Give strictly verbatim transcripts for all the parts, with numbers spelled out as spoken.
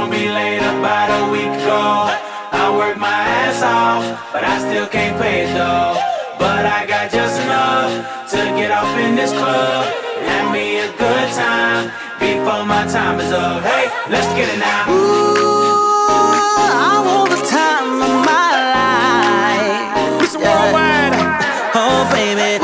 told me late about a week ago. I work my ass off, but I still can't pay it though. But I got just enough to get off in this club and have me a good time before my time is up. Hey, let's get it now. Ooh, I want the time of my life. Listen, worldwide. Oh, baby.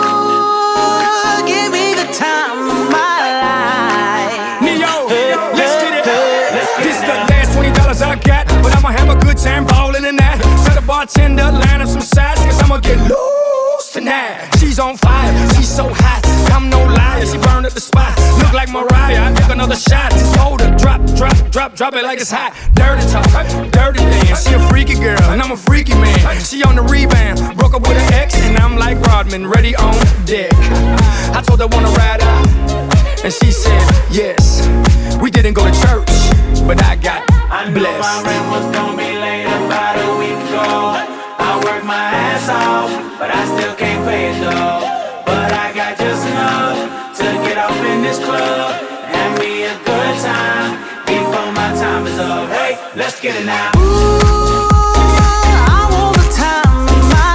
Ooh, give me the time of my life. Neo, Hey, let's get it. hey, Let's get This it is the now. last twenty dollars I got, but I'ma have a good time ballin' in that. Tell the bartender, line up some sides, cause I'ma get loose tonight. She's on fire, she's so hot, I'm no liar, she burned up the spot. Look like Mariah, I took another shot. Just hold her, drop, drop, drop, drop it like it's hot. Dirty talk, dirty dance, she a freaky girl, and I'm a freaky man. She on the rebound, broke up with her ex, and I'm like Rodman, ready on deck. I told her wanna ride out, and she said yes. We didn't go to church, but I got I knew my blessed. rent was gonna be late about a week ago. I work my ass off, but I still can't pay it though. But I got just enough to get off in this club and have me a good time before my time is up. Hey, let's get it now. Ooh, I want the time of my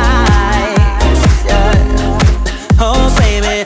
life. Yeah. Oh, baby.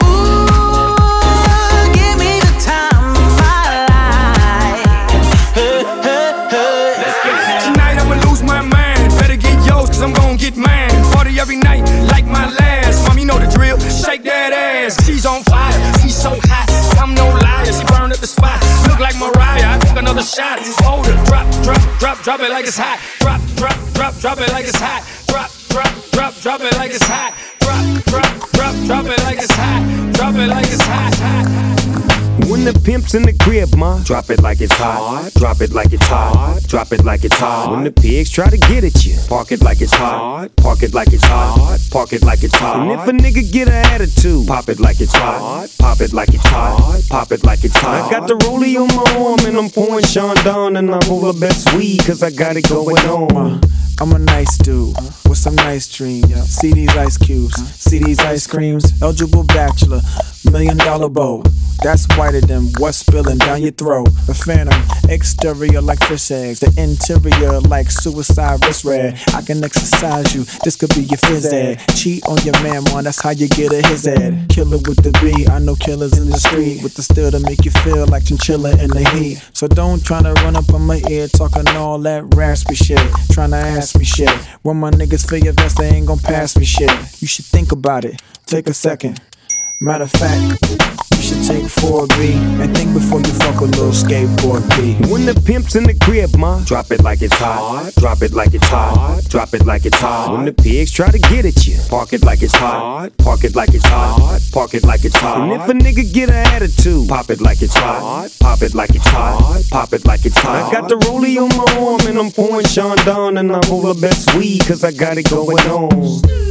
Ooh, give me the time of my life. Hey, hey, hey. Let's get it now. Tonight I'ma lose my mind. Better get yours, cause I'm gon' get mine. Party every night, like my last. Mom, you know the drill. Shake that ass. She's on fire, she's so hot. I'm no liar, she burned up the spot. Look like Mariah, I took another shot. Just hold her, drop, drop, drop, drop it like it's hot. Drop, drop, drop, drop it like it's hot. Drop, drop, drop, drop it like it's hot. Drop, drop, drop, drop it like it's hot. Drop it like it's hot, hot, hot. When the pimp's in the crib, ma, drop it like it's hot. Drop it like it's hot. Drop it like it's hot. When the pigs try to get at you, park it like it's hot. Park it like it's hot. Park it like it's hot. And if a nigga get an attitude, pop it like it's hot. Pop it like it's hot. Pop it like it's hot. I got the rollie on my arm and I'm pouring Sean Don and I roll the best weed cause I got it going on. I'm a nice dude with some nice dreams. See these ice cubes, see these ice creams. Eligible bachelor, million dollar bow. That's whiter than what's spilling down your throat. The phantom, exterior like fish eggs. The interior like suicide wrist red. I can exercise you, this could be your phys ed. Cheat on your man, man, that's how you get a his ed. Killer with the B, I know killers in the street. With the steel to make you feel like chinchilla in the heat. So don't tryna run up on my ear talking all that raspy shit. Tryna ask me shit. When my niggas feel your vest, they ain't gon' pass me shit. You should think about it, take a second. Matter of fact, you should take four B and think before you fuck a little skateboard B. When the pimp's in the crib, ma, drop it like it's hot. Drop it like it's hot. Drop it like it's hot. When the pigs try to get at you, park it like it's hot. Park it like it's hot. Park it like it's hot. And if a nigga get an attitude, pop it like it's hot. Pop it like it's hot. Pop it like it's hot. I got the rollie on my arm and I'm pouring Sean Don and I roll the best weed cause I got it going on.